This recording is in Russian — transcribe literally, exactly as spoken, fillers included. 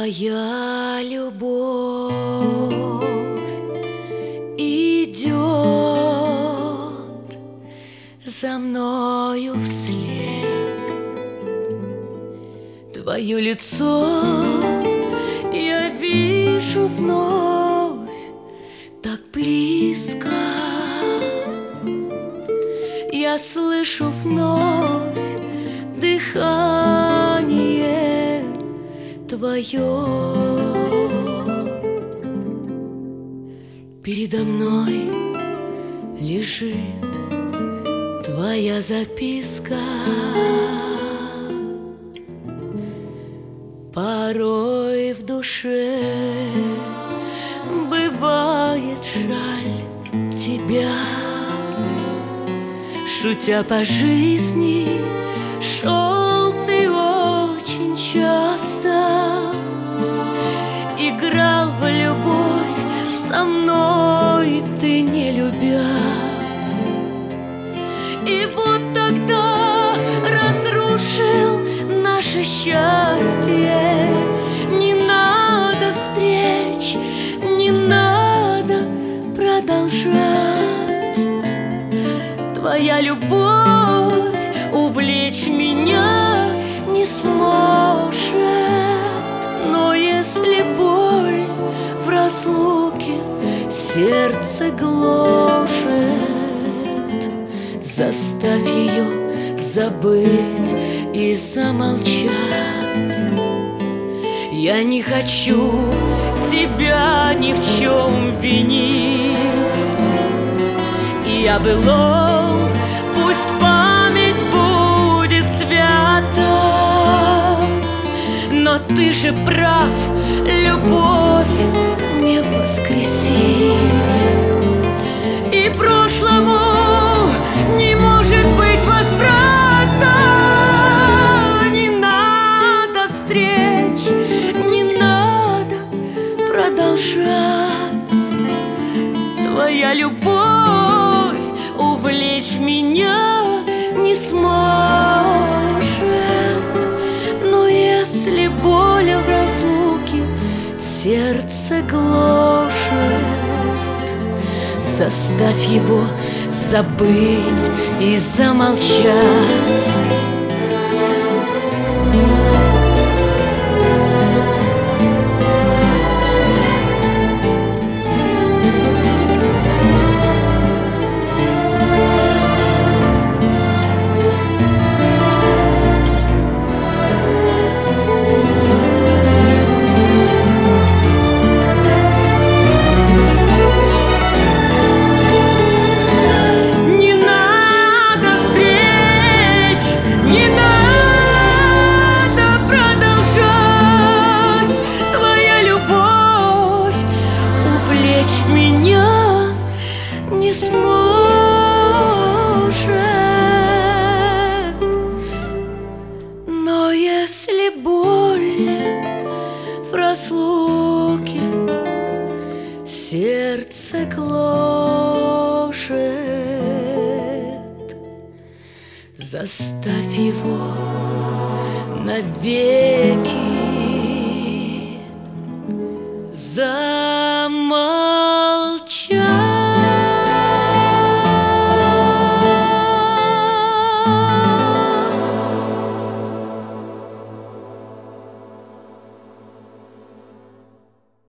Твоя любовь идет за мною вслед. Твое лицо я вижу вновь так близко. Я слышу вновь дыхание Твое. Передо мной лежит Твоя записка. Порой в душе бывает жаль Тебя. Шутя по жизни, шел ты очень часто, играл в любовь со мной, ты не любя. И вот тогда разрушил наше счастье. Не надо встреч, не надо продолжать. Твоя любовь увлечь меня не сможет. Но если боль в разлуке сердце гложет, заставь ее забыть и замолчать. Я не хочу тебя ни в чем винить. И о былом пусть память будет свята. Но ты же прав, любовь не воскресить. И прошлому не может быть возврата. Не надо встреч, не надо продолжать. Твоя любовь увлечь меня не сможет. Но если боль в разлуке сердце гложет, заставь его забыть и замолчать. Меня не сможет. Но если боль в разлуке сердце гложет, заставь его навеки